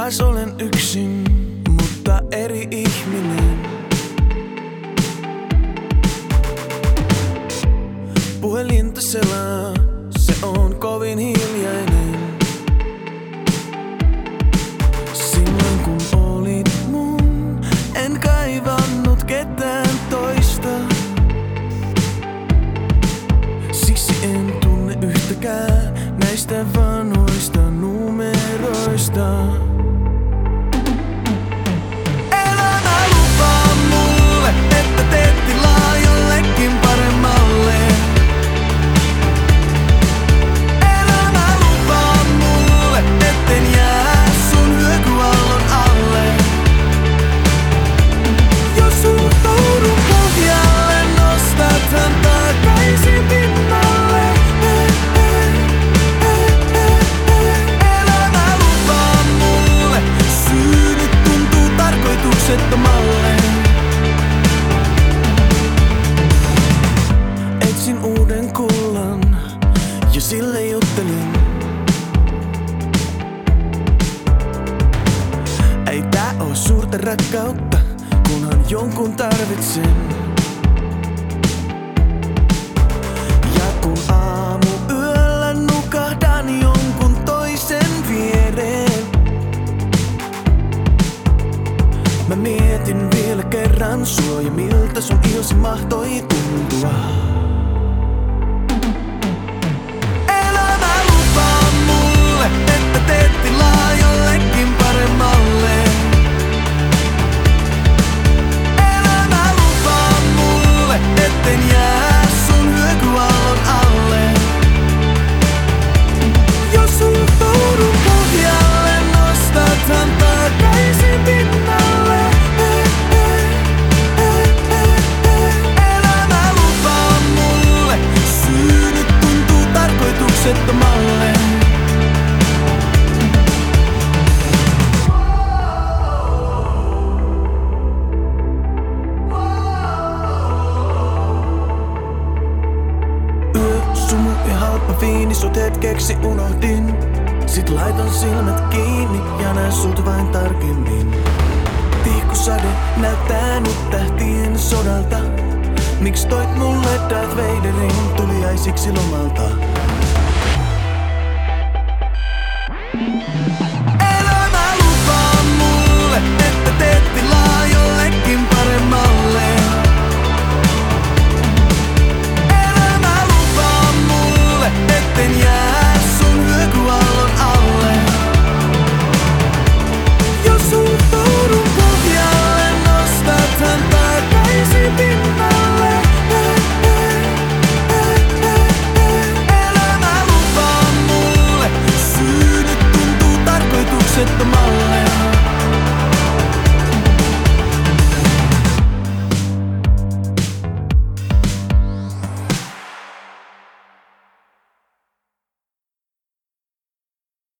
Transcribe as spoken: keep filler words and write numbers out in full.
Taas olen yksin, mutta eri ihminen. Puhelinta selaa, se on kovin hiljainen. Silloin kun olit mun, en kaivannut ketään toista. Siksi en tunne yhtäkään näistä vanhoista numeroista. Etsin uuden kullan ja sille juttelin. Ei tää oo suurta rakkautta, kunhan jonkun tarvitsen. Ja kun aamu yöllä nukahdan jonkun toisen viereen, mä mietin vielä kerran sua ja miltä sun ihosi mahtoi tuntua. Elämä lupaa mulle, että teet tilaa jollekin paremmalle. Elämä lupaa mulle, etten jää sun hyökyaallon alle. Jos suhtaudun pohjalle, nostathan takaisin pinnalle. Yösumu ja halpa viini, sut hetkeksi unohdin. Sit laitan silmät kiinni ja näen sut vain tarkemmin. Tihkusade näyttää nyt tähtien sodalta. Miks toit mulle Darth Vaderin tuliaisiksi lomalta?